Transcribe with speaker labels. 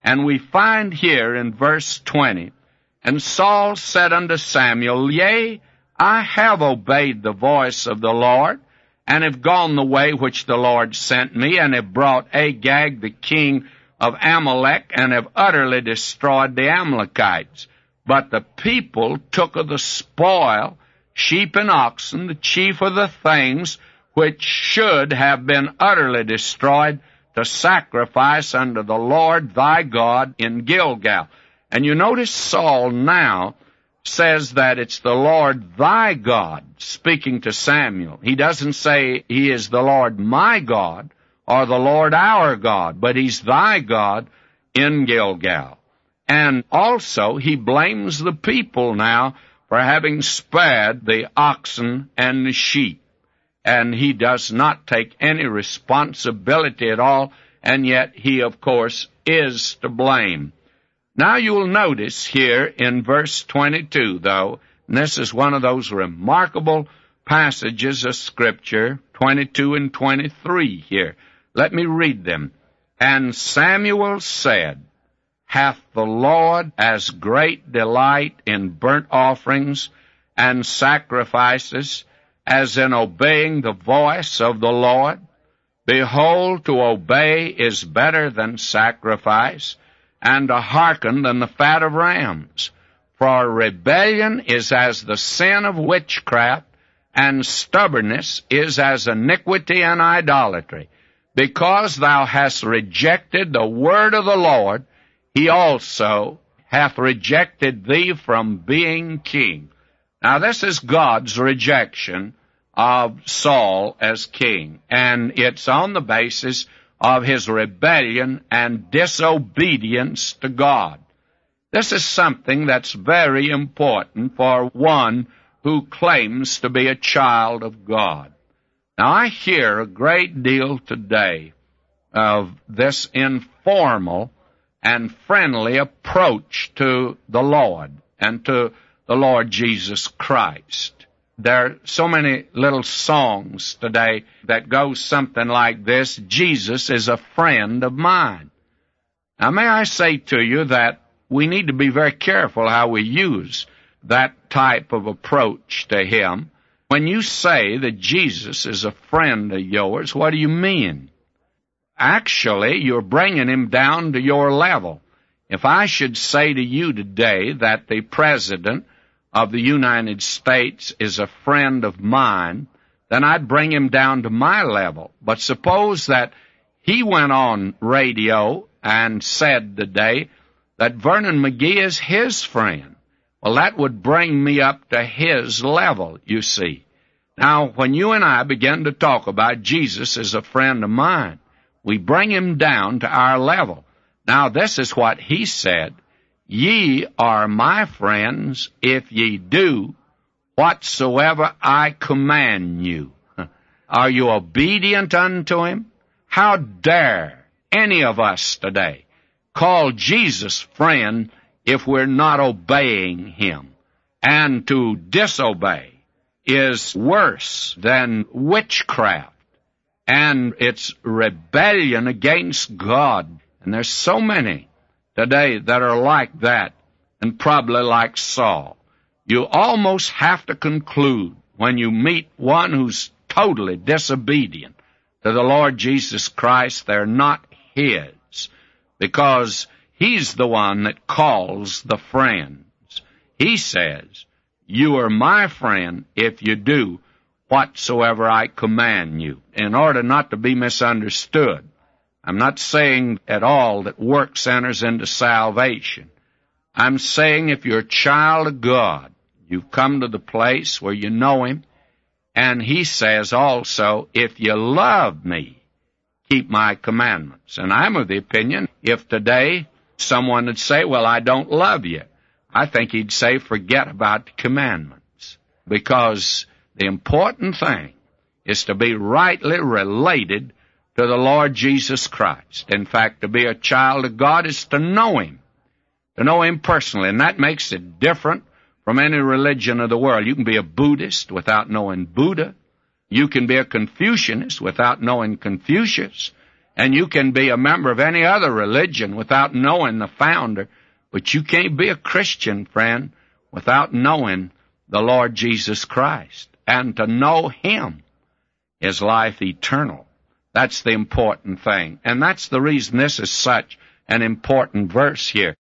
Speaker 1: And we find here in verse 20, And Saul said unto Samuel, Yea, I have obeyed the voice of the Lord, and have gone the way which the Lord sent me, and have brought Agag the king of Amalek, and have utterly destroyed the Amalekites. But the people took of the spoil, sheep and oxen, the chief of the things which should have been utterly destroyed, to sacrifice unto the Lord thy God in Gilgal. And you notice Saul now says that it's the Lord thy God speaking to Samuel. He doesn't say he is the Lord my God or the Lord our God, but he's thy God in Gilgal. And also he blames the people now for having spared the oxen and the sheep. And he does not take any responsibility at all, and yet he, of course, is to blame. Now you'll notice here in verse 22, though, and this is one of those remarkable passages of Scripture, 22 and 23 here. Let me read them. And Samuel said, Hath the Lord as great delight in burnt offerings and sacrifices as in obeying the voice of the Lord? Behold, to obey is better than sacrifice, and to hearken than the fat of rams. For rebellion is as the sin of witchcraft, and stubbornness is as iniquity and idolatry. Because thou hast rejected the word of the Lord, he also hath rejected thee from being king. Now this is God's rejection of Saul as king, and it's on the basis of his rebellion and disobedience to God. This is something that's very important for one who claims to be a child of God. Now I hear a great deal today of this informal and friendly approach to the Lord and to the Lord Jesus Christ. There are so many little songs today that go something like this: Jesus is a friend of mine. Now may I say to you that we need to be very careful how we use that type of approach to him. When you say that Jesus is a friend of yours, what do you mean? Actually, you're bringing him down to your level. If I should say to you today that the President of the United States is a friend of mine, then I'd bring him down to my level. But suppose that he went on radio and said today that Vernon McGee is his friend. Well, that would bring me up to his level, you see. Now, when you and I begin to talk about Jesus as a friend of mine, we bring him down to our level. Now, this is what he said: Ye are my friends if ye do whatsoever I command you. Are you obedient unto him? How dare any of us today call Jesus friend if we're not obeying him? And to disobey is worse than witchcraft, and it's rebellion against God. And there's so many today that are like that, and probably like Saul. You almost have to conclude when you meet one who's totally disobedient to the Lord Jesus Christ, they're not his, because he's the one that calls the friends. He says, You are my friend if you do whatsoever I command you. In order not to be misunderstood, I'm not saying at all that works enters into salvation. I'm saying if you're a child of God, you've come to the place where you know him, and he says also, if you love me, keep my commandments. And I'm of the opinion, if today someone would say, well, I don't love you, I think he'd say, forget about the commandments. Because the important thing is to be rightly related to the Lord Jesus Christ. In fact, to be a child of God is to know him personally, and that makes it different from any religion of the world. You can be a Buddhist without knowing Buddha. You can be a Confucianist without knowing Confucius. And you can be a member of any other religion without knowing the founder, but you can't be a Christian, friend, without knowing the Lord Jesus Christ. And to know Him is life eternal. That's the important thing. And that's the reason this is such an important verse here.